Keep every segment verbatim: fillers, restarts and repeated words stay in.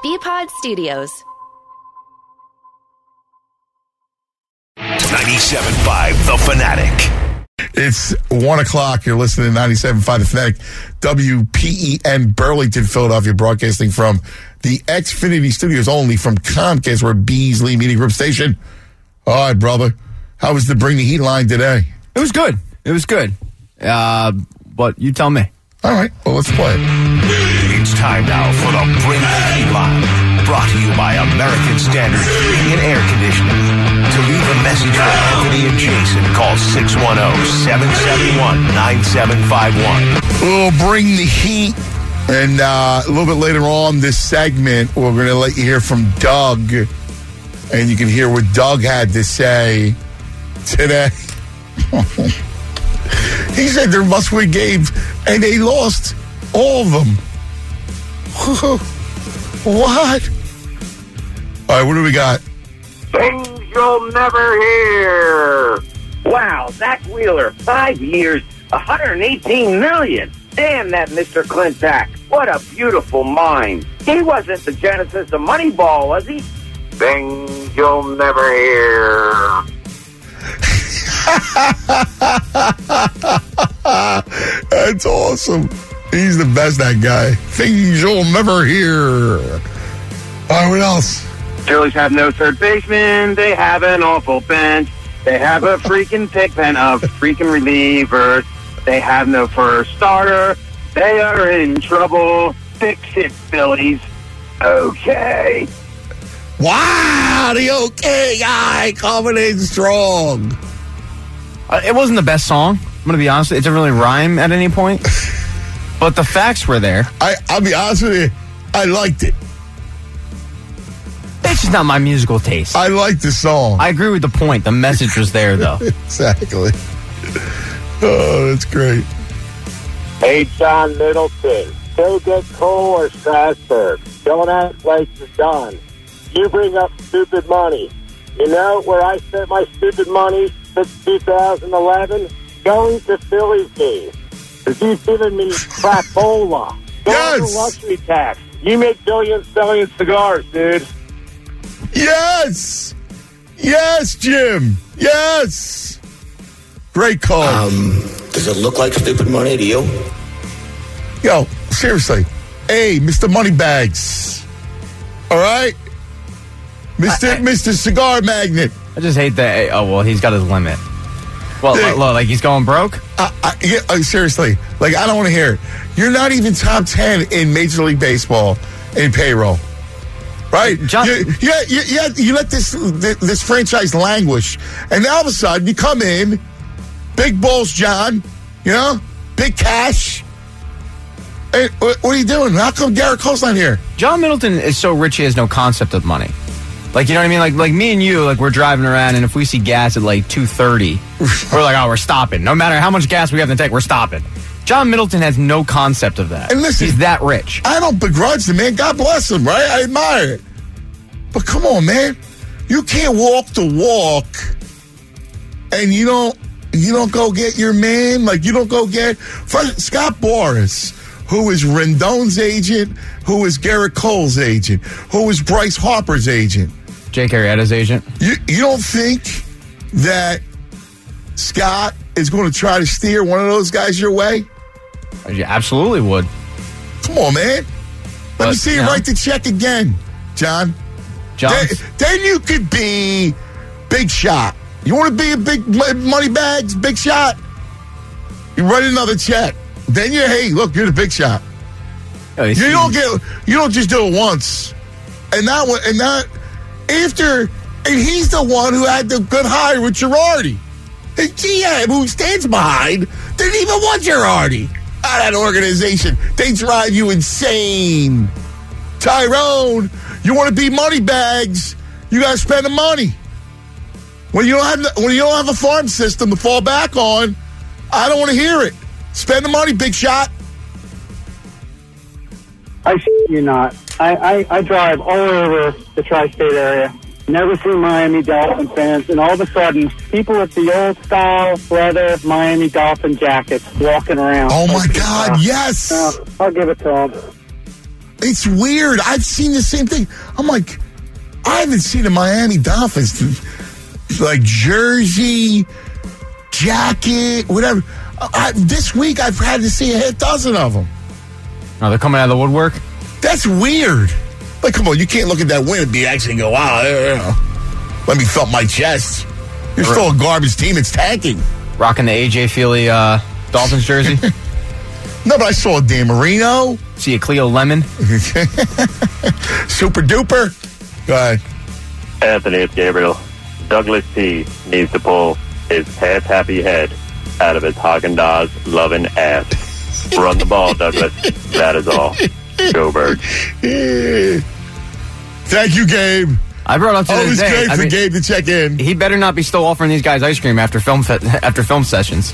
B-Pod Studios. ninety-seven point five The Fanatic. It's one o'clock. You're listening to ninety-seven point five The Fanatic, W P E N, Burlington, Philadelphia, broadcasting from the Xfinity Studios, only from Comcast, we're Beasley Media Group station. All right, brother. How was the Bring the Heat line today? It was good. It was good. Uh, but you tell me. All right. Well, let's play it. It's time now for the Bring the Heat line, brought to you by American Standard Heating and Air Conditioning. To leave a message for Anthony and Jason, call six one zero, seven seven one, nine seven five one. We'll Bring the Heat. And uh, a little bit later on this segment, we're going to let you hear from Doug. And you can hear what Doug had to say today. He said they're must-win games, and they lost all of them. What? All right, what do we got? Things you'll never hear. Wow, Zach Wheeler, five years, one hundred eighteen million dollars. Damn that Mister Clintack. What a beautiful mind. He wasn't the genesis of Moneyball, was he? Things you'll never hear. That's awesome. He's the best, that guy. Things you'll never hear. All right, what else? Phillies have no third baseman. They have an awful bench. They have a freaking pick pen of freaking relievers. They have no first starter. They are in trouble. Fix it, Phillies. Okay. Wow, the okay guy coming in strong. Uh, it wasn't the best song. I'm going to be honest. It didn't really rhyme at any point. But the facts were there. I, I'll be honest with you. I liked it. It's just not my musical taste. I liked the song. I agree with the point. The message was there, though. Exactly. Oh, that's great. Hey, John Middleton. Go get Cole or Strasburg. Don't act like you're done. You bring up stupid money. You know where I spent my stupid money since two thousand eleven? Going to Phillies games. Because you've given me crapola. Go Yes. to luxury tax. You make billions selling cigars, dude. Yes. Yes, Jim. Yes. Great call. Um, does it look like stupid money to you? Yo, seriously. Hey, Mister Moneybags. All right? Mister I, I, Mister Cigar Magnet. I just hate that. Oh, well, he's got his limit. Well, Hey. look, like he's going broke? I, I, yeah, uh, seriously. Like, I don't want to hear it. You're not even top ten in Major League Baseball in payroll. Right? John- you, you, you, you, you let this, this franchise languish. And now all of a sudden, you come in, big balls, John, you know, big cash. Hey, what, what are you doing? How come Garrett Cole's not here? John Middleton is so rich he has no concept of money. Like, you know what I mean? Like, like me and you, like, we're driving around, and if we see gas at, like, two thirty, we're like, oh, we're stopping. No matter how much gas we have in the tank, we're stopping. John Middleton has no concept of that. And listen, he's that rich. I don't begrudge the man. God bless him, right? I admire it. But come on, man. You can't walk the walk, and you don't you don't go get your man. Like, you don't go get first, Scott Boras, who is Rendon's agent, who is Garrett Cole's agent, who is Bryce Harper's agent. Jake Arrieta's agent. You you don't think that Scott is going to try to steer one of those guys your way? You absolutely would. Come on, man. Let But, me see you no. write the check again, John. John, Then, then you could be Big Shot. You want to be a big money bags, Big Shot? You write another check. Then you hey, look, you're the Big Shot. oh, he's- You don't get you don't just do it once. And that one and that after and he's the one who had the good hire with Girardi. The G M who stands behind didn't even want Girardi out of that organization. They drive you insane. Tyrone, you want to be money bags, you got to spend the money. When you don't have when you don't have a farm system to fall back on, I don't want to hear it. Spend the money, Big Shot. I shit you not. I, I, I drive all over the tri-state area. Never seen Miami Dolphin fans, and all of a sudden, people with the old style leather Miami Dolphin jackets walking around. Oh my Like, God, uh, yes. uh, I'll give it to them. It's weird. I've seen the same thing. I'm like, I haven't seen a Miami Dolphins like jersey, jacket, whatever. I, this week I've had to see a half dozen of them. Oh, they're coming out of the woodwork? That's weird. Like, come on, you can't look at that win and be actually go, wow, you know, let me thump my chest. You're Right. still a garbage team. It's tanking. Rocking the A J Feely uh, Dolphins jersey. No, but I saw Dan Marino. See a Cleo Lemon. Super duper. Go ahead. Anthony, it's Gabriel. Douglas T needs to pull his half-happy head out of his Haagen-Dazs loving ass. Run the ball, Douglas. That is all. Go Birds. Thank you, Gabe. I brought up to Always the day. great I for mean, Gabe to check in. he better not be still offering these guys ice cream after film fe- after film sessions.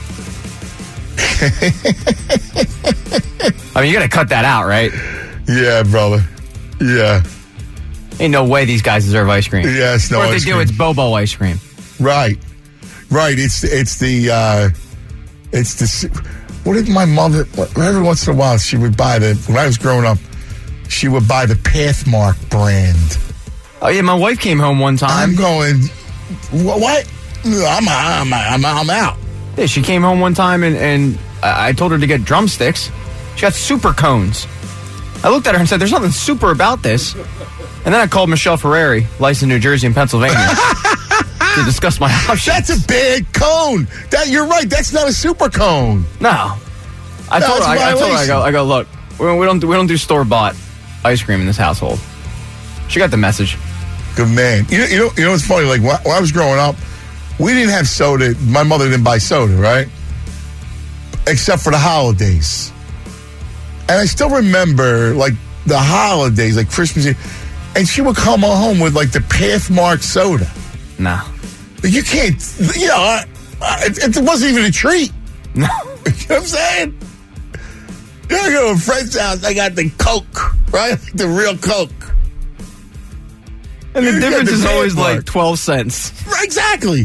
I mean, you got to cut that out, right? Yeah, brother. Yeah. Ain't no way these guys deserve ice cream. Yes, no or if ice they do, cream. it's Bobo ice cream. Right. Right. It's it's the uh, it's the what did my mother every once in a while she would buy the when I was growing up she would buy the Pathmark brand. Oh yeah, my wife came home one time. I'm going wh- what? I'm I'm I'm, I'm out. Yeah, she came home one time and, and I I told her to get drumsticks. She got super cones. I looked at her and said, "There's nothing super about this." And then I called Michelle Ferrari, licensed in New Jersey and Pennsylvania, to discuss my options. That's a big cone. That you're right. That's not a super cone. No, I No, told her. it's I, I told her. I violation. go. I go. Look, we don't we don't do, we don't do store bought ice cream in this household. She got the message. Good man. You know, you know, you know what's funny? Like when when I was growing up, we didn't have soda. My mother didn't buy soda, right? Except for the holidays. And I still remember, like, the holidays, like Christmas Eve, and she would come home with, like, the Pathmark soda. No, You can't, you know, I, I, it, it wasn't even a treat. no. You know what I'm saying? You're going to go to a friend's house, I got the Coke, right? The real Coke. And the You got difference the is always Pathmark. like twelve cents. Right, exactly.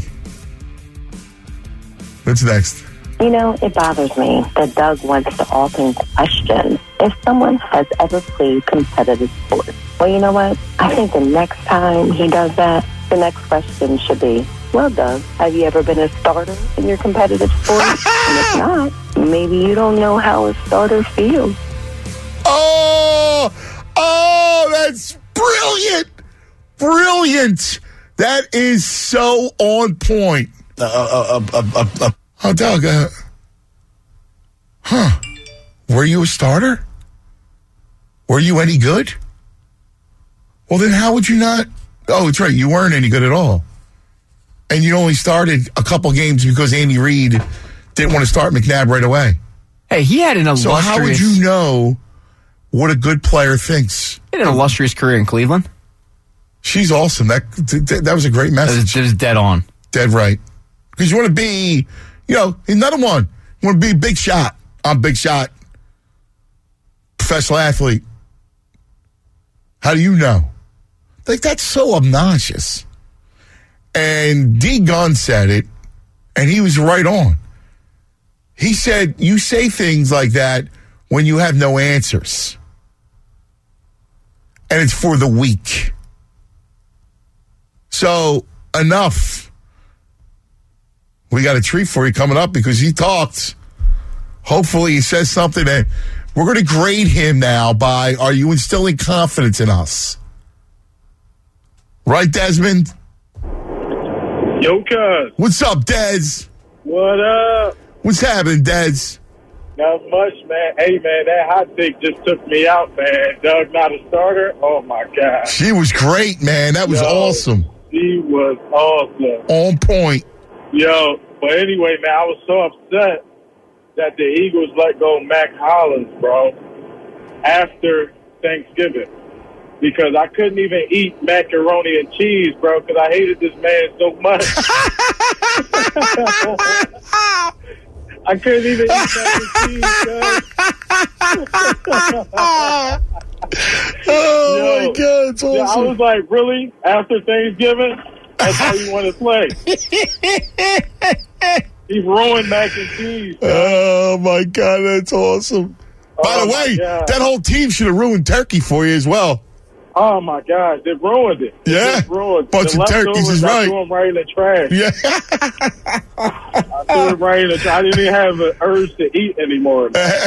What's next? You know, it bothers me that Doug wants to often question if someone has ever played competitive sports. Well, you know what? I think the next time he does that, the next question should be, well, Doug, have you ever been a starter in your competitive sport? And if not, maybe you don't know how a starter feels. Oh, oh, that's brilliant. Brilliant. That is so on point. Uh, uh, uh, uh, uh, uh. Oh, Doug, uh, huh. Were you a starter? Were you any good? Well, then how would you not? Oh, it's right. You weren't any good at all. And you only started a couple games because Andy Reid didn't want to start McNabb right away. Hey, he had an illustrious. So how would you know what a good player thinks? He had an illustrious career in Cleveland. She's awesome. That that, that was a great It was, message. it was dead on. Dead right. Because you want to be, you know, another one. You want to be a big shot. I'm a big shot. Professional athlete. How do you know? Like, that's so obnoxious. And D. Gunn said it, and he was right on. He said, you say things like that when you have no answers. And it's for the weak. So, enough. We got a treat for you coming up because he talked. Hopefully he says something that we're going to grade him now by, are you instilling confidence in us? Right, Desmond? Yo, cuz. What's up, Des? What up? What's happening, Des? Not much, man. Hey, man, that hot take just took me out, man. Doug not a starter? Oh, my God. She was great, man. That was Yo. awesome. He was awesome. On point. Yo, but anyway, man, I was so upset that the Eagles let go Mac Hollins, bro, after Thanksgiving. Because I couldn't even eat macaroni and cheese, bro, because I hated this man so much. I couldn't even eat mac and cheese, Oh, Yo. my God. It's Yeah, I awesome. was like, really? After Thanksgiving? That's how you want to play? He ruined mac and cheese. Oh, my God. That's awesome. By Oh, the my way, God. that whole team should have ruined turkey for you as well. Oh, my God. They ruined it. They Yeah. just ruined Bunch the of turkeys is leftovers, I right. threw them right in the trash. Yeah. I threw them right in the trash. I didn't even have an urge to eat anymore.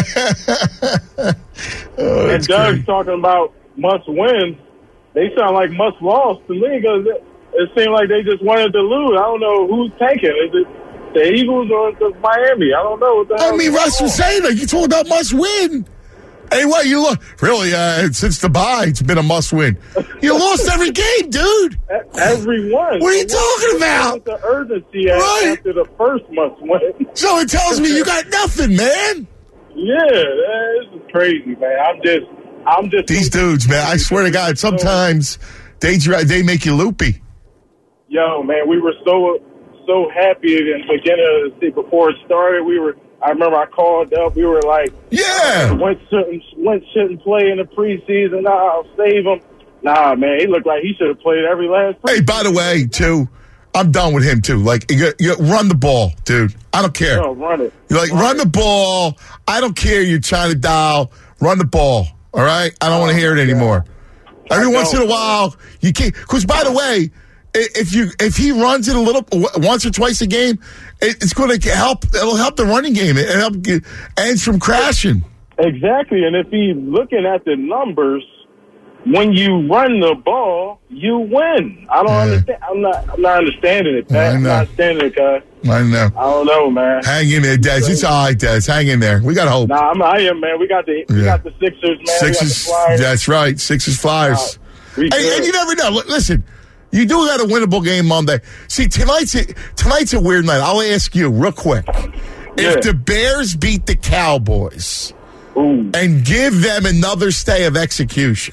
Oh, And that's Doug's great. talking about must wins. They sound like must loss to me because it, it seemed like they just wanted to lose. I don't know who's tanking. Is it the Eagles or the Miami? I don't know what the I hell mean, is Russ going was on. saying, like, you talking about must win. Anyway, you look, really, uh, since the bye, it's been a must win. You lost every game, dude. Every one. What are you talking about? The urgency at- Right. after the first must win. So it tells me you got nothing, man. Yeah, this is crazy, man. I'm just, I'm just. These dudes, man, I swear to God, sometimes they dri- they make you loopy. Yo, man, we were so so happy in the beginning of the season before it started. We were. I remember I called up. We were like, Yeah. Wentz shouldn't, Wentz shouldn't play in the preseason. Nah, I'll save him. Nah, man, he looked like he should have played every last. Hey, by the way, too, I'm done with him, too. Like, you, you run the ball, dude. I don't care. No, run it. You're like, run the ball. I don't care. You're trying to dial. Run the ball. All right? I don't want to hear it anymore. Every once in a while, you can't. Because, by the way, i- if you if he runs it a little once or twice a game, it, it's going to help. It'll help the running game. It'll help get ends from crashing. Exactly, and if he's looking at the numbers, when you run the ball, you win. I don't Yeah. understand. I'm not. I'm not understanding it, I Pat. I'm know. not understanding it, guys. I know. I don't know, man. Hang in there, Des. It's all right, Des. Hang in there. We got hope. Nah, I'm. I am, man. We got the. We Yeah. got the Sixers, man. Sixers. We got the Flyers. That's right. Sixers, Flyers. We And, good. and you never know. Li- Listen, you do got a winnable game Monday. See, tonight's a, tonight's a weird night. I'll ask you real quick. Yeah. If the Bears beat the Cowboys Ooh, and give them another stay of execution,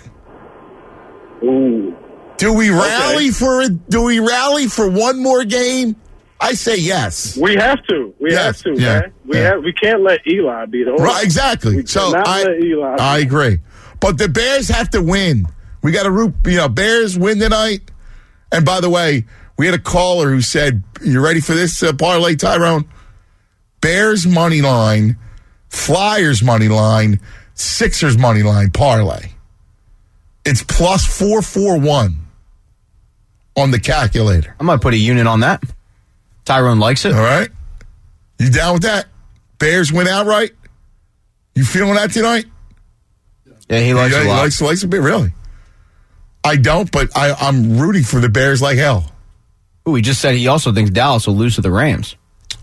ooh. do we rally for it? Do we rally for one more game? I say yes. We have to. We Yes, have to, yeah, man. We yeah. have. We can't let Eli be the owner. Right, exactly. We So cannot I, let Eli. I agree. But the Bears have to win. We got to root, you know, Bears win tonight. And by the way, we had a caller who said, you ready for this uh, parlay, Tyrone? Bears money line, Flyers money line, Sixers money line parlay. It's plus four four one on the calculator. I might put a unit on that. Tyrone likes it. All right? You down with that? Bears win outright? You feeling that tonight? Yeah, he likes yeah, it a he lot. likes, likes a bit, really. I don't, but I, I'm rooting for the Bears like hell. Ooh, he just said he also thinks Dallas will lose to the Rams.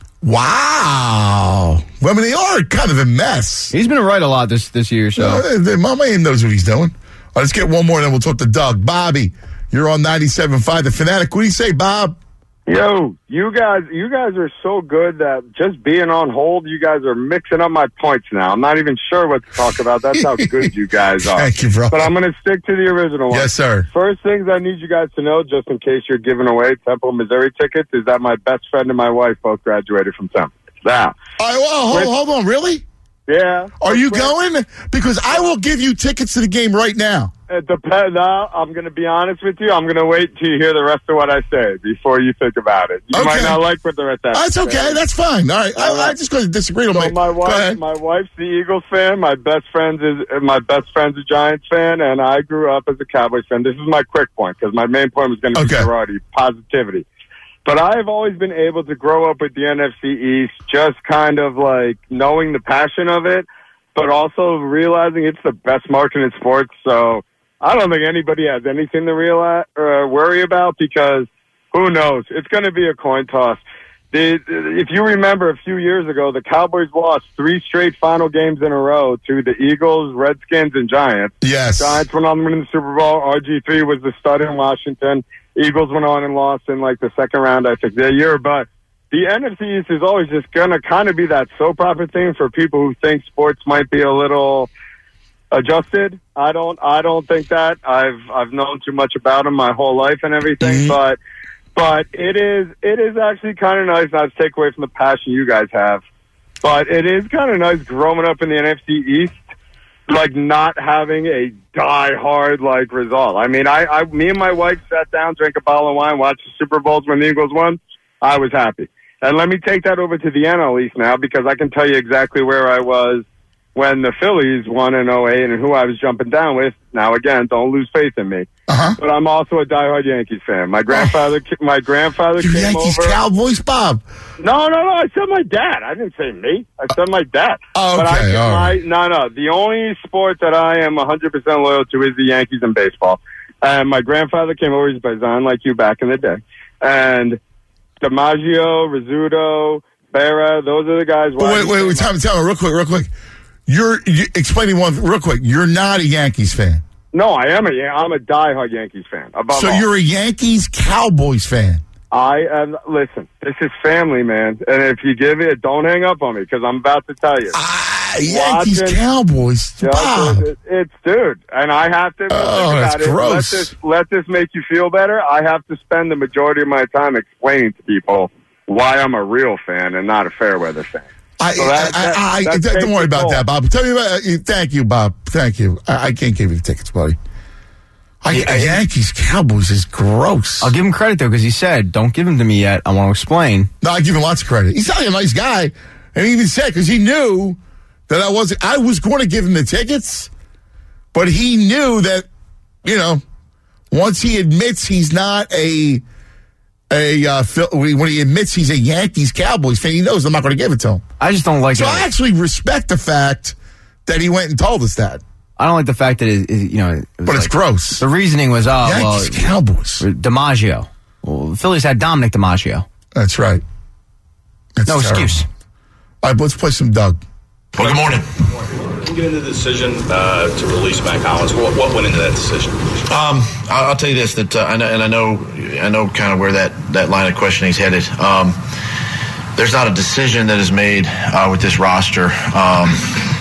Wow. Well, I mean, they are kind of a mess. He's been right a lot this this year, so. Uh, the- my man knows what he's doing. All right, let's get one more, and then we'll talk to Doug. Bobby, you're on ninety-seven point five The Fanatic. What do you say, Bob? Yo, you guys, you guys are so good that just being on hold, you guys are mixing up my points now. I'm not even sure what to talk about. That's how good you guys are. Thank you, bro. But I'm going to stick to the original one. Yes, sir. First things I need you guys to know, just in case you're giving away Temple, Missouri tickets, is that my best friend and my wife both graduated from Temple. Now, All right, well, hold, Wait. hold on. Really? yeah. Are you Quick. going? Because I will give you tickets to the game right now. It depends. Now, I'm going to be honest with you. I'm going to wait till you hear the rest of what I say before you think about it. You Okay. might not like what the rest of That's okay. That's fine. All right. I, I just going to disagree with So my. my Go wife, ahead. my wife's the Eagles fan. My best friend is my best friend's a Giants fan, and I grew up as a Cowboys fan. This is my quick point because my main point was going to be Okay. Girardi, positivity. But I've always been able to grow up with the N F C East, just kind of like knowing the passion of it, but also realizing it's the best market in sports. So I don't think anybody has anything to realize, uh, worry about because who knows? It's going to be a coin toss. The, if you remember a few years ago, the Cowboys lost three straight final games in a row to the Eagles, Redskins, and Giants. Yes. Giants went on to win the Super Bowl. R G three was the stud in Washington. Eagles went on and lost in like the second round, I think, that year. But the N F C East is always just going to kind of be that soap opera thing for people who think sports might be a little adjusted. I don't. I don't think that. I've I've known too much about them my whole life and everything, Mhm. but but it is it is actually kind of nice not to take away from the passion you guys have. But it is kind of nice growing up in the N F C East, like not having a die-hard like result. I mean, I, I me and my wife sat down, drank a bottle of wine, watched the Super Bowls when the Eagles won. I was happy. And let me take that over to the N L East now because I can tell you exactly where I was when the Phillies won in oh eight and who I was jumping down with. Now, again, don't lose faith in me. Uh-huh. But I'm also a diehard Yankees fan. My grandfather, oh. my grandfather You're came Yankees over. Cowboys, Bob. No, no, no. I said my dad. I didn't say me. I said my dad. Oh, okay. But I, all my, right. No, no. The only sport that I am one hundred percent loyal to is the Yankees and baseball. And my grandfather came over. He's Bazan like you back in the day. And DiMaggio, Rizzuto, Berra, those are the guys. But wait, wait, wait. Tell me, tell me, real quick, real quick. You're you, explaining one real quick. You're not a Yankees fan. No, I am a I'm a diehard Yankees fan. Above so all. You're a Yankees Cowboys fan. I am. Listen, this is family, man. And if you give it, don't hang up on me because I'm about to tell you. Ah, Yankees Watching, Cowboys. just, Bob. it, it's dude, and I have to. Oh, think that's about it. gross. Let this let this make you feel better. I have to spend the majority of my time explaining to people why I'm a real fan and not a fair weather fan. I, So that- I, that- I, that I, takes don't worry its about toll. that, Bob. Tell me about. Uh, thank you, Bob. Thank you. I, I can't give you the tickets, buddy. I, Yeah, I- Yankees Cowboys is gross. I'll give him credit, though, because he said, don't give him to me yet. I want to explain. No, I give him lots of credit. He's not a nice guy, and he even said because he knew that I wasn't. I was going to give him the tickets, but he knew that you know once he admits he's not a a uh, Phil- when he admits he's a Yankees Cowboys fan, he knows I'm not going to give it to him. I just don't like So it. I actually respect the fact that he went and told us that. I don't like the fact that it, it- you know. It was But it's like- gross. The reasoning was, oh, Yankees well, Cowboys. DiMaggio. Well, the Phillies had Dominic DiMaggio. That's right. That's No terrible. excuse. All right, let's play some Doug. Well, good morning. Can you get into the decision uh, to release Matt Collins? What, what went into that decision? Um, I'll, I'll tell you this: that uh, I know, and I know, I know, kind of where that, that line of questioning is headed. Um, there's not a decision that is made uh, with this roster um,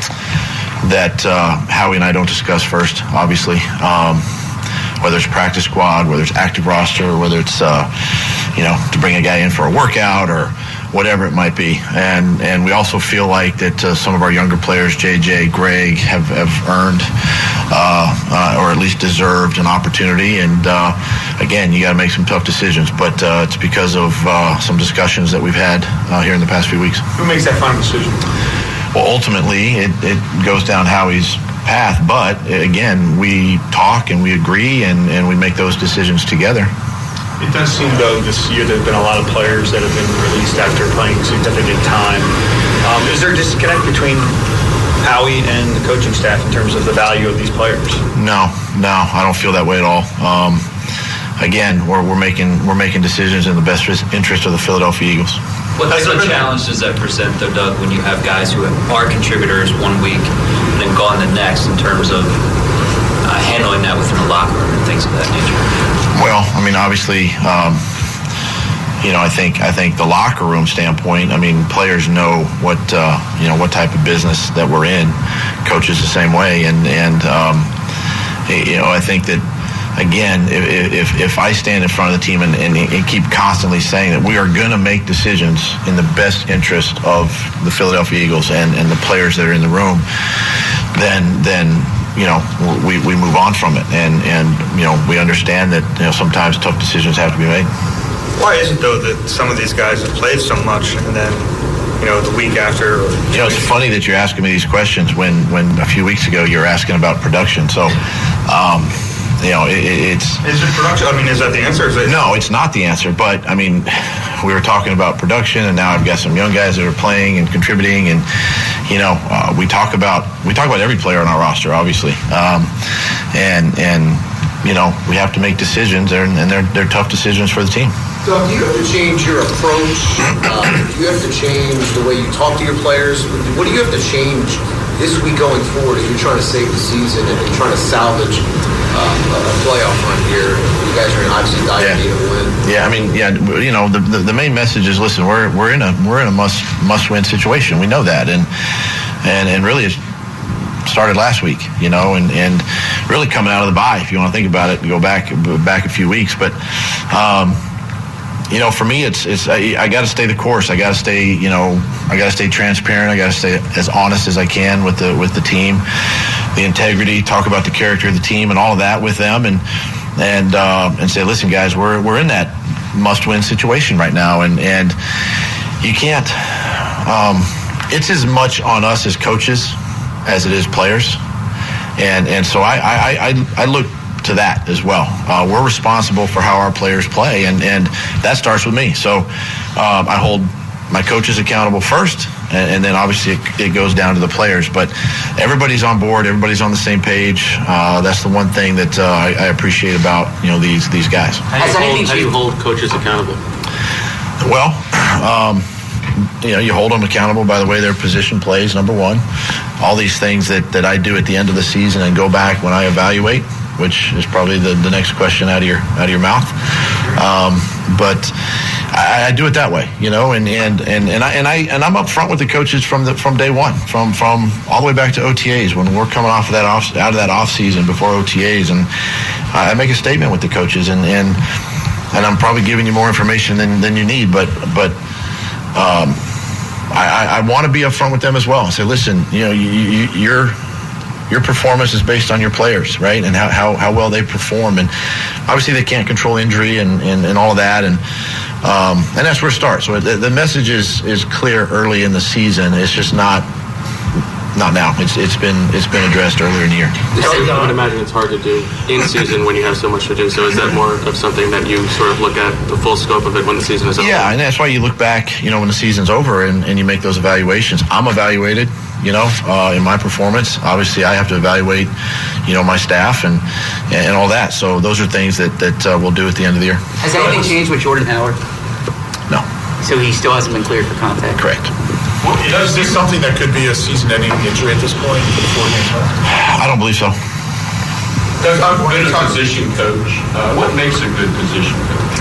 that uh, Howie and I don't discuss first. Obviously, um, whether it's practice squad, whether it's active roster, or whether it's uh, you know to bring a guy in for a workout or whatever it might be. And and we also feel like that uh, some of our younger players, J J, Greg, have, have earned uh, uh, or at least deserved an opportunity. And uh, again, you got to make some tough decisions. But uh, it's because of uh, some discussions that we've had uh, here in the past few weeks. Who makes that final decision? Well, ultimately, it, it goes down Howie's path. But again, we talk and we agree and, and we make those decisions together. It does seem, though, this year there have been a lot of players that have been released after playing significant time. Um, is there a disconnect between Howie and the coaching staff in terms of the value of these players? No, no, I don't feel that way at all. Um, again, we're, we're making we're making decisions in the best interest of the Philadelphia Eagles. What sort of challenge does that present, though, Doug, when you have guys who are contributors one week and then gone the next in terms of uh, handling that within the locker room and things of that nature? Well, I mean, obviously, um, you know, I think I think the locker room standpoint. I mean, players know what uh, you know what type of business that we're in. Coaches the same way, and and um, you know, I think that again, if if, if I stand in front of the team and, and, and keep constantly saying that we are going to make decisions in the best interest of the Philadelphia Eagles and, and the players that are in the room, then then. you know, we, we move on from it. And, and, you know, we understand that, you know, sometimes tough decisions have to be made. Why is it, though, that some of these guys have played so much and then, you know, the week after? Or you know, it's funny that you're asking me these questions when, when a few weeks ago you were asking about production. So, um, you know, it, it's... Is it production? I mean, is that the answer? Is it... No, it's not the answer. But, I mean, we were talking about production, and now I've got some young guys that are playing and contributing. And, you know, uh, we talk about we talk about every player on our roster, obviously. Um, and, and you know, we have to make decisions, and, and they're, they're tough decisions for the team. Doug, do you have to change your approach? Um, do you have to change the way you talk to your players? What do you have to change this week going forward if you're trying to save the season and you're trying to salvage um, a playoff run here? You guys are obviously dying to win. Yeah, I mean, yeah, you know, the, the the main message is, listen, we're we're in a we're in a must must win situation. We know that, and and and really, it started last week, you know, and and really coming out of the bye. If you want to think about it, go back back a few weeks, but. Um, You know, for me, it's it's I, I got to stay the course. I got to stay, you know, I got to stay transparent. I got to stay as honest as I can with the with the team, the integrity. Talk about the character of the team and all of that with them, and and uh, and say, listen, guys, we're we're in that must-win situation right now, and and you can't. Um, it's as much on us as coaches as it is players. And and so I I, I, I look to that as well. Uh, we're responsible for how our players play, and, and that starts with me. So um, I hold my coaches accountable first, and, and then obviously it, it goes down to the players. But everybody's on board, everybody's on the same page. Uh, that's the one thing that uh, I, I appreciate about you know these these guys. How do you hold, how do you hold coaches accountable? Well, um, you know, you hold them accountable by the way their position plays, number one. All these things that, that I do at the end of the season and go back when I evaluate, which is probably the, the next question out of your out of your mouth. Um, but I, I do it that way, you know, and, and, and, and I and I and I'm up front with the coaches from the from day one, from from all the way back to O T As when we're coming off of that off out of that off season before O T As, and I make a statement with the coaches, and and, and I'm probably giving you more information than, than you need, but but um, I, I, I want to be up front with them as well and say, listen, you know, you, you, you're. Your performance is based on your players, right, and how, how, how well they perform. And obviously they can't control injury and, and, and all of that, and um, and that's where it starts. So the, the message is, is clear early in the season. It's just not not now. It's it's been it's been addressed earlier in the year. I would imagine it's hard to do in season when you have so much to do. So is that more of something that you sort of look at the full scope of it when the season is over? Yeah, and that's why you look back, you know, when the season's over and, and you make those evaluations. I'm evaluated, you know, uh, in my performance. Obviously, I have to evaluate, you know, my staff and and all that. So those are things that that uh, we'll do at the end of the year. Has anything changed with Jordan Howard? No. So he still hasn't been cleared for contact? Correct. Well, is this something that could be a season-ending injury at this point for the four games left? I don't believe so. Doug, I've been a position coach. Uh, what makes a good position coach?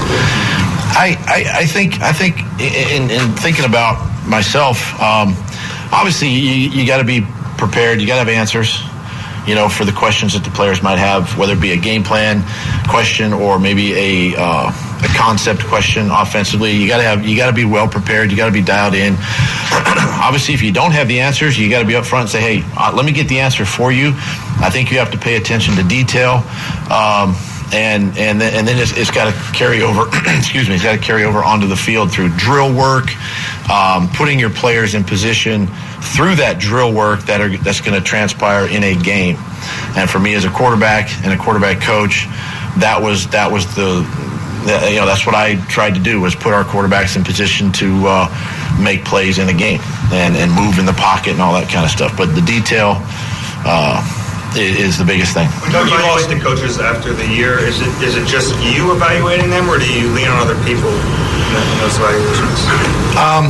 I, I, I think I think in, in thinking about myself, um, obviously you, you got to be prepared. You got to have answers, you know, for the questions that the players might have, whether it be a game plan question or maybe a uh, a concept question offensively. You got to have you got to be well prepared. You got to be dialed in. Obviously, if you don't have the answers, you got to be up front and say, "Hey, uh, let me get the answer for you." I think you have to pay attention to detail. Um, And and then, and then it's, it's got to carry over. excuse me, it's got to carry over onto the field through drill work, um, putting your players in position through that drill work that are that's going to transpire in a game. And for me as a quarterback and a quarterback coach, that was that was the, the you know that's what I tried to do was put our quarterbacks in position to uh, make plays in a game and and move in the pocket and all that kind of stuff. But the detail. Uh, is the biggest thing. Doug, you lost the coaches after the year. Is it is it just you evaluating them, or do you lean on other people in those evaluations? Um,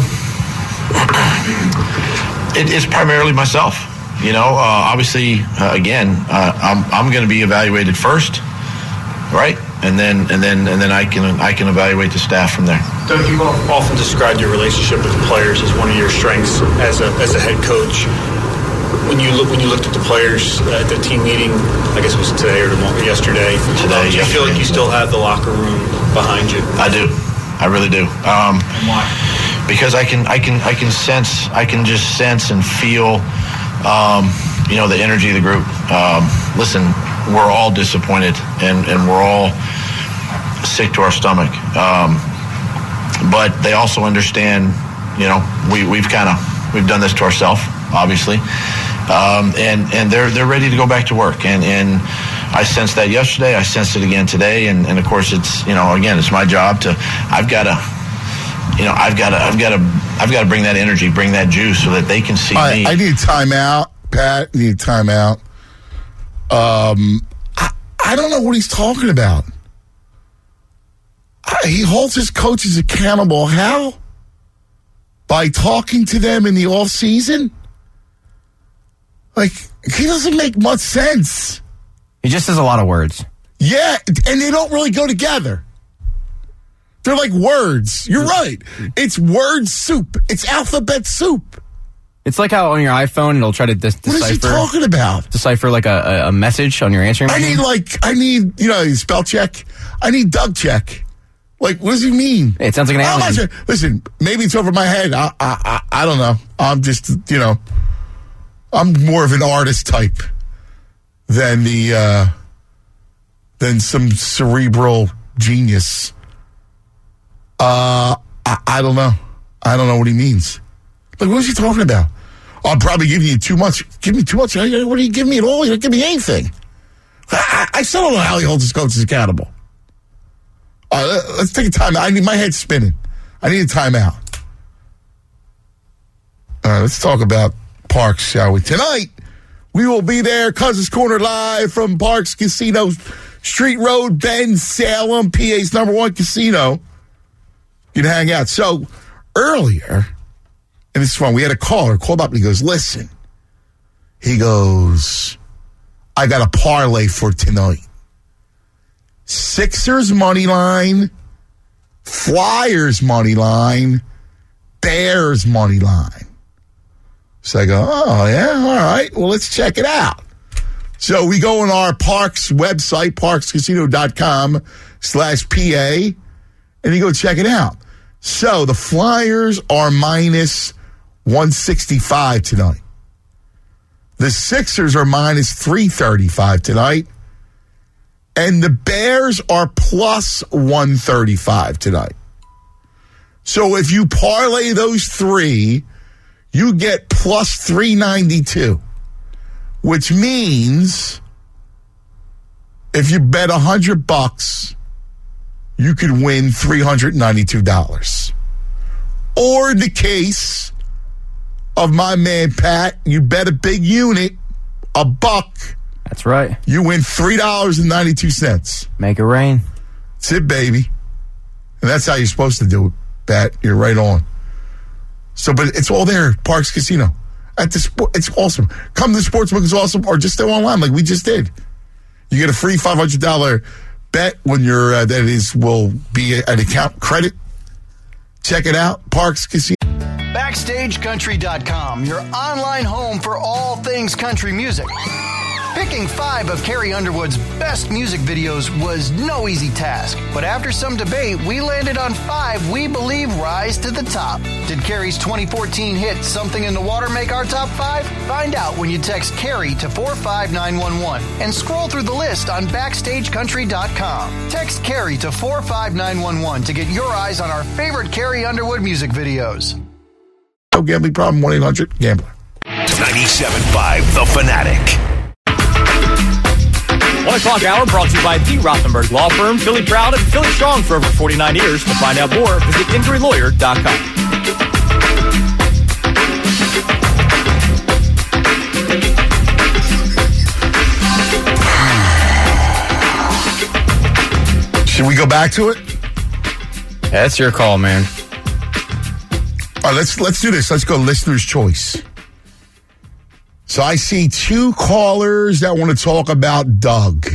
it, it's primarily myself. You know, uh, obviously, uh, again, uh, I'm I'm going to be evaluated first, right? And then and then and then I can I can evaluate the staff from there. Doug, you've often described your relationship with the players as one of your strengths as a as a head coach. When you look, when you looked at the players at the team meeting, I guess it was today or tomorrow, yesterday. Today, um, do you feel like you still have the locker room behind you? I do, I really do. Um, and why? Because I can, I can, I can sense, I can just sense and feel, um, you know, the energy of the group. Um, listen, we're all disappointed, and and we're all sick to our stomach. Um, but they also understand, you know, we we've kind of we've done this to ourselves. Obviously, um, and and they're they're ready to go back to work, and and I sensed that yesterday. I sensed it again today, and, and of course it's you know again it's my job to I've got to you know I've got to I've got to I've got to bring that energy, bring that juice, so that they can see I, me. I need timeout, Pat. I need timeout. Um, I, I don't know what he's talking about. I, he holds his coaches accountable. How? By talking to them in the off season? Like, he doesn't make much sense. He just says a lot of words. Yeah, and they don't really go together. They're like words. You're right. It's word soup. It's alphabet soup. It's like how on your iPhone it'll try to dis- decipher. What is he talking about? Decipher like a, a, a message on your answering machine. I need like, I need, you know, spell check. I need Doug check. Like, what does he mean? Hey, it sounds like an alien. Sure. Listen, maybe it's over my head. I, I, I, I don't know. I'm just, you know, I'm more of an artist type than the, uh, than some cerebral genius. Uh, I, I don't know. I don't know what he means. Like, what is he talking about? I'll probably give you two months. Give me two months. What do you give me at all? You don't give me anything. I, I still don't know how he holds his coaches accountable. Uh, let's take a time out. I need my head spinning. I need a timeout. All right, let's talk about Parks, shall we? Tonight, we will be there, Cousins Corner live from Parks Casino, Street Road, Bend, Salem, P A's number one casino. You can hang out. So, earlier, and it's fun, we had a caller called up and he goes, listen. He goes, I got a parlay for tonight. Sixers money line, Flyers money line, Bears money line. So I go, oh, yeah, all right. Well, let's check it out. So we go on our Parks website, parkscasino.com slash PA, and you go check it out. So the Flyers are minus one sixty-five tonight. The Sixers are minus three thirty-five tonight. And the Bears are plus one thirty-five tonight. So if you parlay those three, you get plus three ninety-two, which means if you bet one hundred bucks, you could win three hundred ninety-two dollars. Or in the case of my man Pat, you bet a big unit, a buck. That's right. You win three dollars and ninety-two cents. Make it rain. That's it, baby. And that's how you're supposed to do it, Pat. You're right on. So, but it's all there, Parks Casino. At the sport, it's awesome. Come to the Sportsbook, it's awesome, or just go online like we just did. You get a free five hundred dollars bet when you're, uh, that is, will be an account credit. Check it out, Parks Casino. Backstage Country dot com, your online home for all things country music. Picking five of Carrie Underwood's best music videos was no easy task, but after some debate, we landed on five we believe rise to the top. Did Carrie's twenty fourteen hit Something in the Water make our top five? Find out when you text Carrie to four five nine one one and scroll through the list on Backstage Country dot com. Text Carrie to four five nine one one to get your eyes on our favorite Carrie Underwood music videos. No gambling problem, one eight hundred gambler. ninety-seven point five The Fanatic. One o'clock hour brought to you by the Rothenberg Law Firm. Philly proud and Philly strong for over forty-nine years. To find out more, visit injury lawyer dot com. Should we go back to it? Yeah, that's your call, man. All right, let's let's do this. Let's go listener's choice. So I see two callers that want to talk about Doug.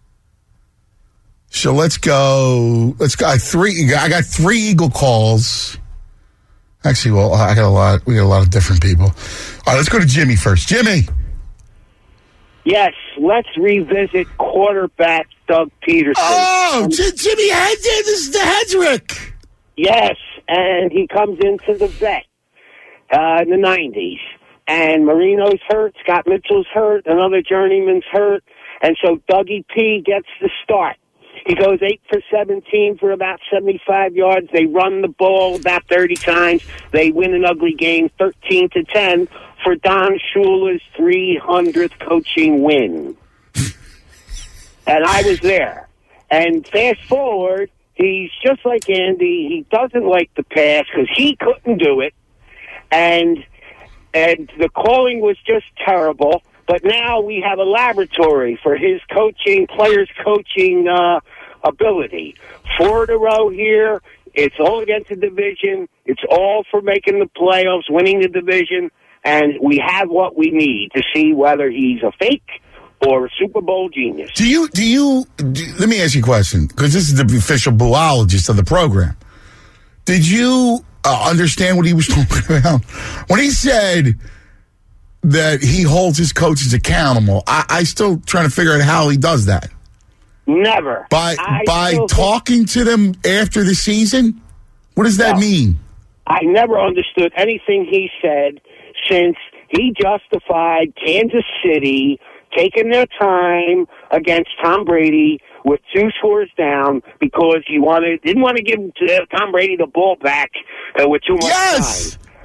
So let's go. Let's go. I three. I got three Eagle calls. Actually, well, I got a lot. We got a lot of different people. All right, let's go to Jimmy first. Jimmy. Yes, let's revisit quarterback Doug Peterson. Oh, J- Jimmy Hed- this is the Hedrick. Yes, and he comes into the vet uh, in the nineties. And Marino's hurt, Scott Mitchell's hurt, another journeyman's hurt, and so Dougie P gets the start. He goes eight for seventeen for about seventy-five yards. They run the ball about thirty times. They win an ugly game, thirteen to ten, for Don Shula's three hundredth coaching win. And I was there. And fast forward, he's just like Andy. He doesn't like the pass because he couldn't do it. And... And the calling was just terrible. But now we have a laboratory for his coaching, players' coaching uh, ability. Four in a row here. It's all against the division. It's all for making the playoffs, winning the division. And we have what we need to see whether he's a fake or a Super Bowl genius. Do you, do you, do, let me ask you a question, because this is the official buologist of the program. Did you uh, understand what he was talking about? When he said that he holds his coaches accountable, I, I still trying to figure out how he does that. Never. By I by still talking to them after the season? What does that No. mean? I never understood anything he said since he justified Kansas City taking their time against Tom Brady with two scores down because he wanted didn't want to give uh, Tom Brady the ball back uh, with too much Yes! time.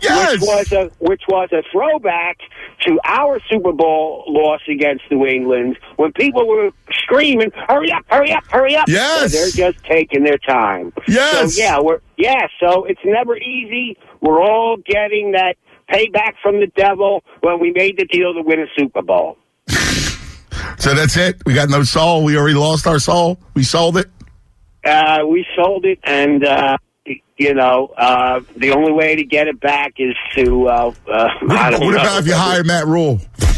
Yes. Which was a which was a throwback to our Super Bowl loss against New England when people were screaming, "Hurry up! Hurry up! Hurry up!" Yes. So they're just taking their time. Yes. So yeah, we're yeah. So it's never easy. We're all getting that payback from the devil when we made the deal to win a Super Bowl. So that's it? We got no soul? We already lost our soul? We sold it? Uh, we sold it, and, uh, you know, uh, the only way to get it back is to, uh, uh, What, I don't what know. about if you hire Matt Rule?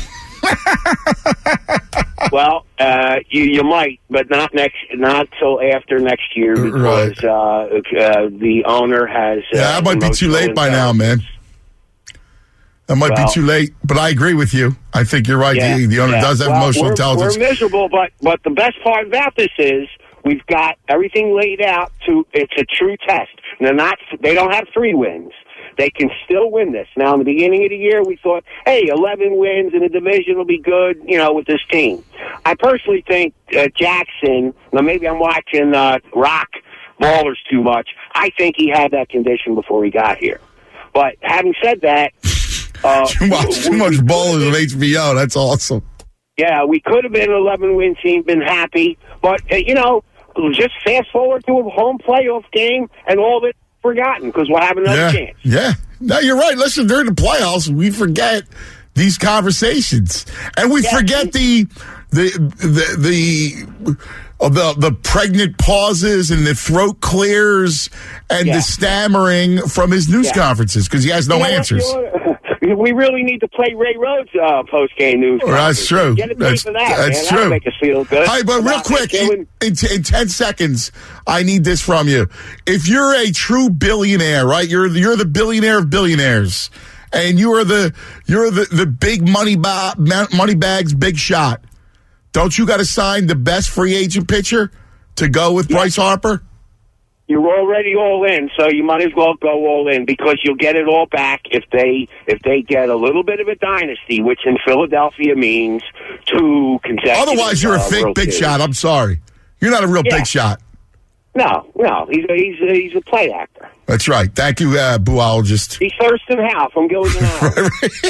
Well, uh, you, you might, but not next, not till after next year because, uh, uh, the owner has, uh, Yeah, that might be too late by now, man. That might Well- be too late, but I agree with you. I think you're right. Yeah, the, the owner yeah. does have Well, emotional we're, intelligence. We're miserable, but but the best part about this is we've got everything laid out to. It's a true test. They're not. They don't have three wins. They can still win this. Now, in the beginning of the year, we thought, hey, eleven wins in the division will be good, you know, with this team. I personally think uh, Jackson. Now, maybe I'm watching uh, Rock Ballers too much. I think he had that condition before he got here. But having said that. Uh, you watch too much Ballers on H B O. That's awesome. Yeah, we could have been an eleven-win team, been happy. But, uh, you know, just fast forward to a home playoff game and all of it forgotten because we'll have another Yeah. chance. Yeah. No, you're right. Listen, during the playoffs, we forget these conversations. And we Yeah. forget the the the the uh, the, the pregnant pauses and the throat clears and Yeah. the stammering from his news Yeah. conferences because he has no You know what, answers. you know, we really need to play Ray Rhodes' uh, post-game news. Well, that's conference. true. Get a That's, tape of that, that's man. true. That'll make us feel good. Hey, but real About quick, killing- in, in, in ten seconds, I need this from you. If you're a true billionaire, right? You're you're the billionaire of billionaires, and you are the you're the the big money ba- money bags, big shot. Don't you got to sign the best free agent pitcher to go with Bryce Harper? You're already all in, so you might as well go all in because you'll get it all back if they if they get a little bit of a dynasty, which in Philadelphia means two consecutive. Otherwise, you're a uh, fake World big Series. shot. I'm sorry, you're not a real Yeah. big shot. No, no, he's a, he's a, he's a play actor. That's right. Thank you, uh, buologist. He's Thurston Howe from Gilligan Island.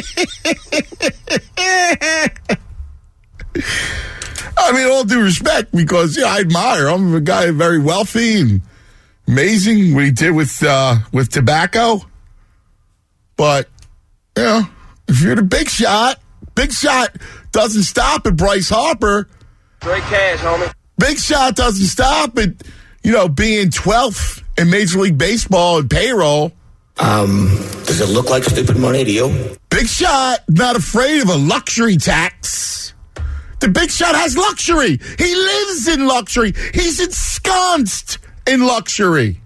I mean, all due respect, because yeah, I admire him. I'm a guy very wealthy and amazing what he did with uh, with tobacco. But you know, if you're the big shot, big shot doesn't stop at Bryce Harper. Great cash, homie. Big shot doesn't stop at you know being twelfth in Major League Baseball and payroll. Um, does it look like stupid money to you? Big shot not afraid of a luxury tax. The big shot has luxury. He lives in luxury. He's ensconced in luxury.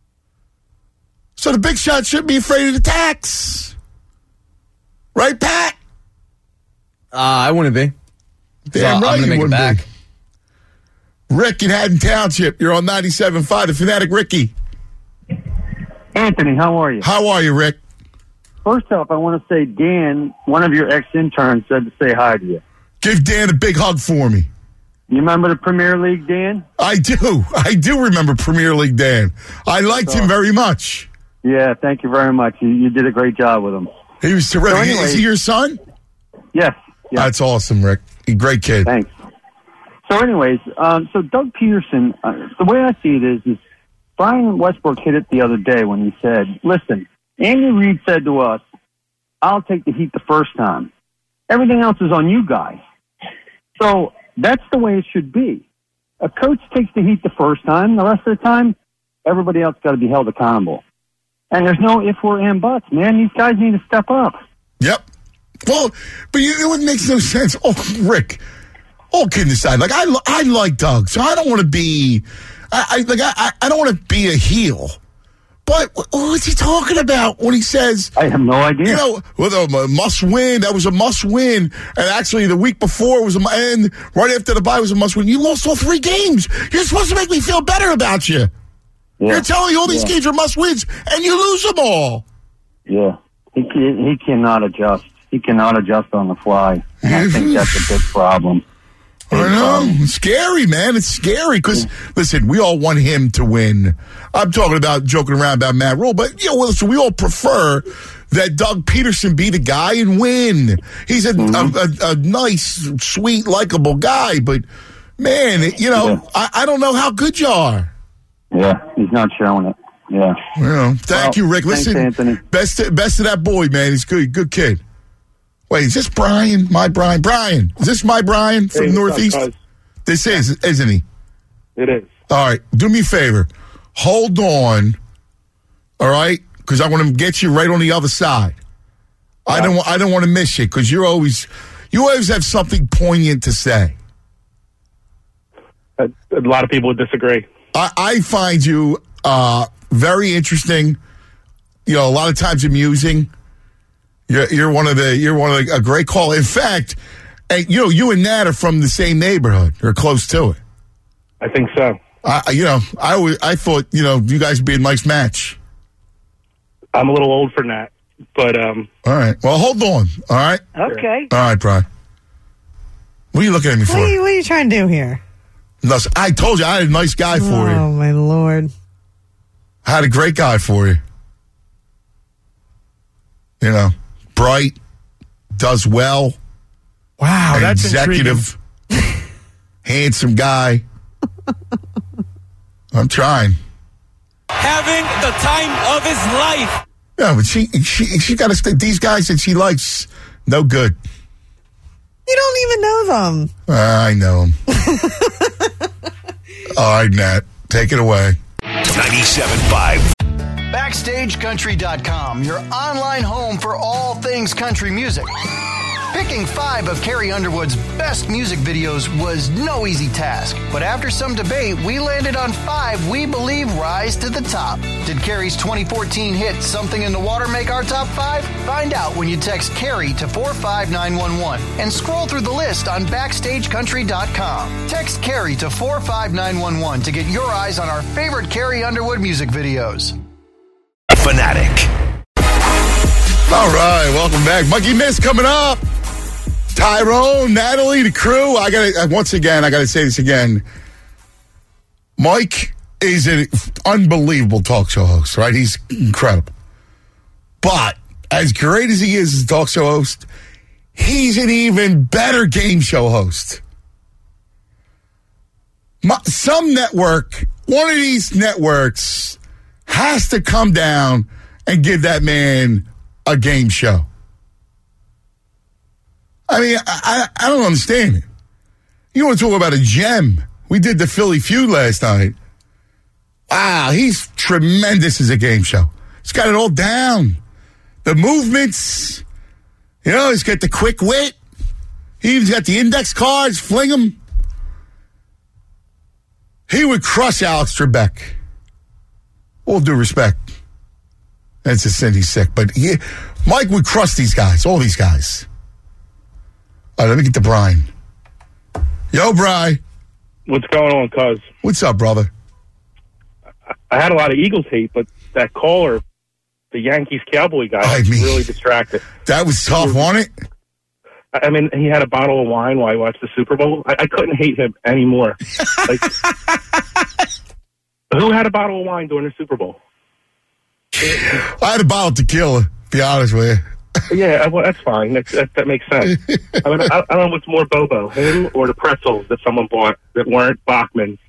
So the big shot shouldn't be afraid of the tax. Right, Pat? Uh, I wouldn't be. Damn So right I'm you going to make it wouldn't back. be. Rick in Haddon Township. You're on ninety-seven point five. The Fanatic Ricky. Anthony, how are you? How are you, Rick? First off, I want to say, Dan, one of your ex-interns said to say hi to you. Give Dan a big hug for me. You remember the Premier League, Dan? I do. I do remember Premier League Dan. I liked him very much. Yeah, thank you very much. You, you did a great job with him. He was terrific. So anyways- Is he your son? Yes. yes. That's awesome, Rick. He great kid. Thanks. So anyways, um, so Doug Peterson, uh, the way I see it is, is Brian Westbrook hit it the other day when he said, listen, Andy Reid said to us, I'll take the heat the first time. Everything else is on you guys. So that's the way it should be. A coach takes the heat the first time. The rest of the time, everybody else got to be held accountable. And there's no if, or, and buts, man. These guys need to step up. Yep. Well, but you, it makes no sense. Oh, Rick, all kidding aside, like I, I like Doug, so I don't want to be, I, I like I, I don't want to be a heel. But what's he talking about when he says? I have no idea. You know, well, a must win. That was a must win, and actually, the week before was a and right after the bye was a must win. You lost all three games. You're supposed to make me feel better about you. Yeah. You're telling me all these Yeah. games are must wins, and you lose them all. Yeah, he can, he cannot adjust. He cannot adjust on the fly, and I think that's a big problem. I know. It's scary, man. It's scary because, listen, we all want him to win. I'm talking about joking around about Matt Rule, but, you know, listen, we all prefer that Doug Peterson be the guy and win. He's a, mm-hmm. a, a, a nice, sweet, likable guy, but man, you know, yeah. I, I don't know how good you are. Yeah, he's not showing it. Yeah. Well, thank well, you, Rick. Listen, thanks, Anthony. best to, best to that boy, man. He's good, good kid. Wait, is this Brian? My Brian? Brian, is this my Brian from hey, Northeast? Up, this is, isn't he? It is. All right, do me a favor. Hold on, all right? Because I want to get you right on the other side. Yeah. I don't. I don't want to miss you because you're always, you always have something poignant to say. A, a lot of people would disagree. I, I find you uh, very interesting. You know, a lot of times amusing. You're, you're one of the. You're one of the, a great call. In fact, and you know, you and Nat are from the same neighborhood or close to it. I think so. I, you know, I always, I thought you know you guys would be a nice match. I'm a little old for Nat, but um. All right. Well, hold on. All right. Okay. All right, Brian. What are you looking at me for? What are you, what are you trying to do here? Listen, I told you I had a nice guy for oh, you. Oh my Lord! I had a great guy for you. You know, bright, does well. Wow, that's executive, handsome guy. I'm trying. Having the time of his life. Yeah, but she she she got to stay. These guys that she likes, no good. You don't even know them. Uh, I know them. All right, Nat, take it away. ninety-seven point five Backstage Country dot com, your online home for all things country music. Picking five of Carrie Underwood's best music videos was no easy task, but after some debate, we landed on five we believe rise to the top. Did Carrie's twenty fourteen hit Something in the Water make our top five? Find out when you text Carrie to four five nine one one and scroll through the list on Backstage Country dot com. Text Carrie to four five nine one one to get your eyes on our favorite Carrie Underwood music videos. Fanatic. All right, welcome back. Monkey Miss coming up. Tyrone, Natalie, the crew. I got to, once again, I got to say this again. Mike is an unbelievable talk show host, right? He's incredible. But as great as he is as a talk show host, he's an even better game show host. My, some network, one of these networks has to come down and give that man a game show. I mean, I, I don't understand it. You want to talk about a gem? We did the Philly Feud last night. Wow, he's tremendous as a game show. He's got it all down. The movements, you know, he's got the quick wit. He's got the index cards, fling them. He would crush Alex Trebek. All due respect. That's a sin, he's sick. But he, Mike would crush these guys, all these guys. All right, let me get to Brian. Yo, Brian. What's going on, cuz? What's up, brother? I had a lot of Eagles hate, but that caller, the Yankees Cowboy guy, I was mean, really distracted. That was tough, wasn't it? I mean, he had a bottle of wine while I watched the Super Bowl. I, I couldn't hate him anymore. Like, who had a bottle of wine during the Super Bowl? I had a bottle of tequila, to be honest with you. Yeah, well, that's fine. That, that, that makes sense. I mean, I, I don't know what's more Bobo, him or the pretzels that someone bought that weren't Bachman's.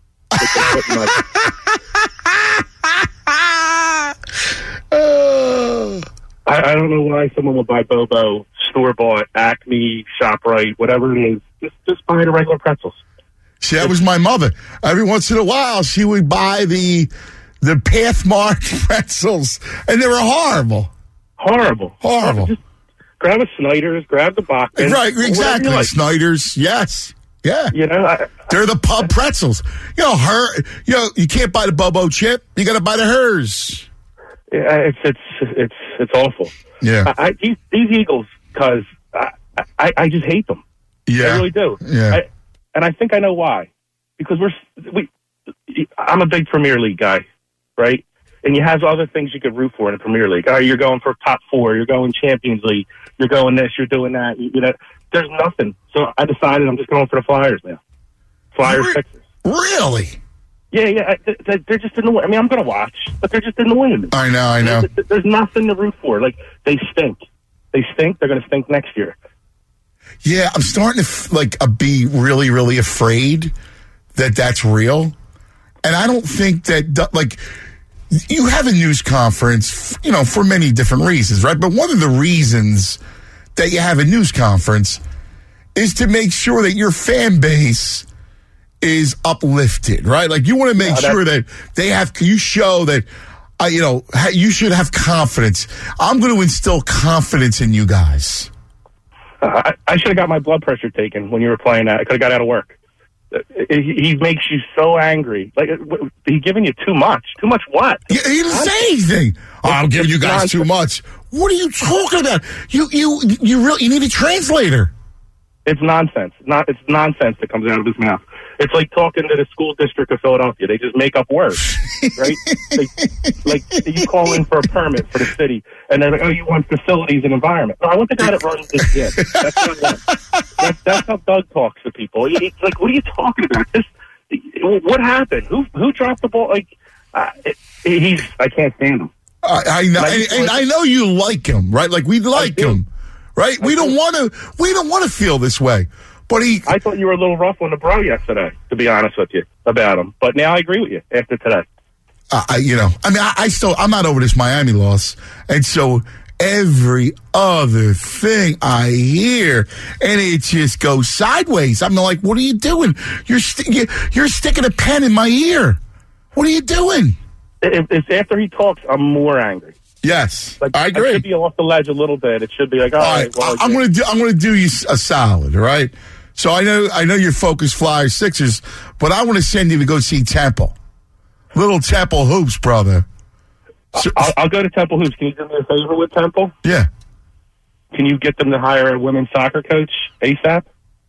oh. I, I don't know why someone would buy Bobo, store-bought, Acme, ShopRite, whatever it is. Just, just buy the regular pretzels. See, that was my mother. Every once in a while, she would buy the the Pathmark pretzels, and they were horrible. Horrible. Horrible. Just grab a Snyder's, grab the Bachman. Right, exactly. Like. Snyder's, yes. Yeah. You know, I, they're the pub pretzels. You know, her, you know, you can't buy the Bobo chip. You got to buy the hers. Yeah, it's it's it's it's awful. Yeah. I, I, these, these Eagles, because I, I I just hate them. Yeah. I really do. Yeah. I, and I think I know why. Because we're we. I'm a big Premier League guy, right? And you have other things you could root for in the Premier League. Oh, you're going for top four. You're going Champions League. You're going this. You're doing that. You, you know, there's nothing. So I decided I'm just going for the Flyers now. Flyers, Re- Sixers. Really? Yeah, yeah. I- They're just annoying. I mean, I'm going to watch, but they're just annoying me. I know, I know. There's, there's nothing to root for. Like, they stink. They stink. They're going to stink next year. Yeah, I'm starting to f- like uh, be really, really afraid that that's real. And I don't think that, like, you have a news conference, you know, for many different reasons, right? But one of the reasons that you have a news conference is to make sure that your fan base is uplifted, right? Like, you want to make Yeah, sure that they have, you show that, uh, you know, ha- you should have confidence. I'm going to instill confidence in you guys. Uh, I, I should have got my blood pressure taken when you were playing that. I could have got out of work. Uh, He, he makes you so angry. Like, uh, w- he giving you too much. Too much what? He, he didn't say anything. Oh, I'm giving you guys too much. What are you talking about? You you you really you need a translator. It's nonsense. Not it's nonsense that comes out of his mouth. It's like talking to the school district of Philadelphia. They just make up words, right? like, like you call in for a permit for the city, and they're like, "Oh, you want facilities and environment?" No, I want the guy that runs this gym. That's not him. That's, that's how Doug talks to people. He, he's like, "What are you talking about? This, what happened? Who who dropped the ball?" Like, uh, it, he's I can't stand him. I, I know, Like, and, and I know you like him, right? Like we like him, right? We don't want to. We don't want to feel this way. But he, I thought you were a little rough on the bro yesterday, to be honest with you, about him. But now I agree with you after today. Uh, I, you know, I mean, I, I still, I'm not over this Miami loss, and so every other thing I hear, and it just goes sideways. I'm like, what are you doing? You're st- you're sticking a pen in my ear. What are you doing? If, if after he talks, I'm more angry. Yes, like, I agree. It should be off the ledge a little bit. It should be like, all, all right, right, well, I, I'm yeah. gonna do. I'm gonna do you a solid. All right. So I know, I know you're focused Flyers Sixers, but I want to send you to go see Temple, Little Temple Hoops, brother. So, I'll, I'll go to Temple Hoops. Can you do me a favor with Temple? Yeah. Can you get them to hire a women's soccer coach ASAP?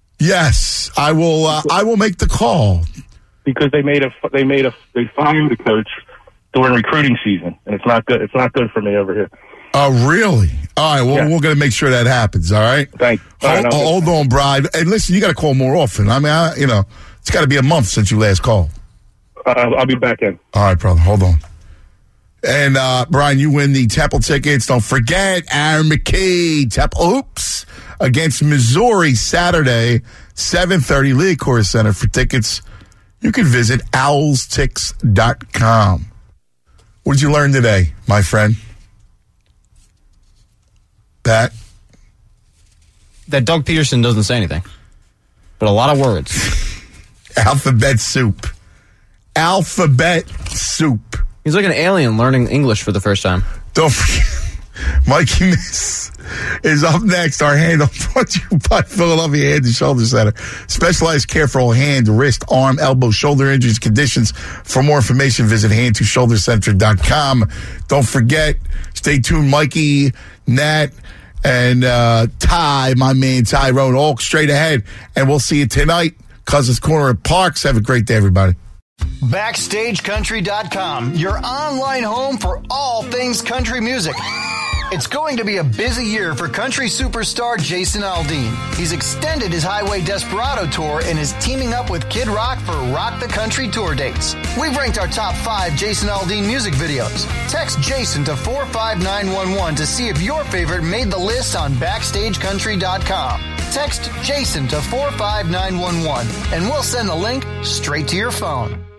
Yes, I will. Uh, I will make the call because they made a they made a they fired the coach during recruiting season, and it's not good. It's not good for me over here. Oh, really? All right. Well, Yeah. we're going to make sure that happens. All right. Thank. Hold, right, hold on, Bride. And listen, you got to call more often. I mean, I, you know, it's got to be a month since you last called. Uh, I'll be back in. All right, brother. Hold on. And uh, Brian, you win the Temple tickets. Don't forget Aaron McKee, Temple Hoops against Missouri Saturday, seven thirty, Liacouras Center. For tickets, you can visit owls tix dot com. What did you learn today, my friend? Pat? That Doug Peterson doesn't say anything, but a lot of words. Alphabet soup. Alphabet soup. He's like an alien learning English for the first time. Don't forget, Mikey Miss is up next. Our hand brought to you by Philadelphia Hand and Shoulder Center. Specialized care for all hand, wrist, arm, elbow, shoulder injuries, conditions. For more information, visit hand to shoulder center dot com. Don't forget, stay tuned, Mikey, Nat, and uh, Ty, my man Tyrone, all straight ahead. And we'll see you tonight. Cousins Corner at Parks. Have a great day, everybody. Backstage Country dot com, your online home for all things country music. It's going to be a busy year for country superstar Jason Aldean. He's extended his Highway Desperado tour and is teaming up with Kid Rock for Rock the Country tour dates. We've ranked our top five Jason Aldean music videos. Text Jason to four five nine one one to see if your favorite made the list on Backstage Country dot com. Text Jason to four five nine one one and we'll send the link straight to your phone.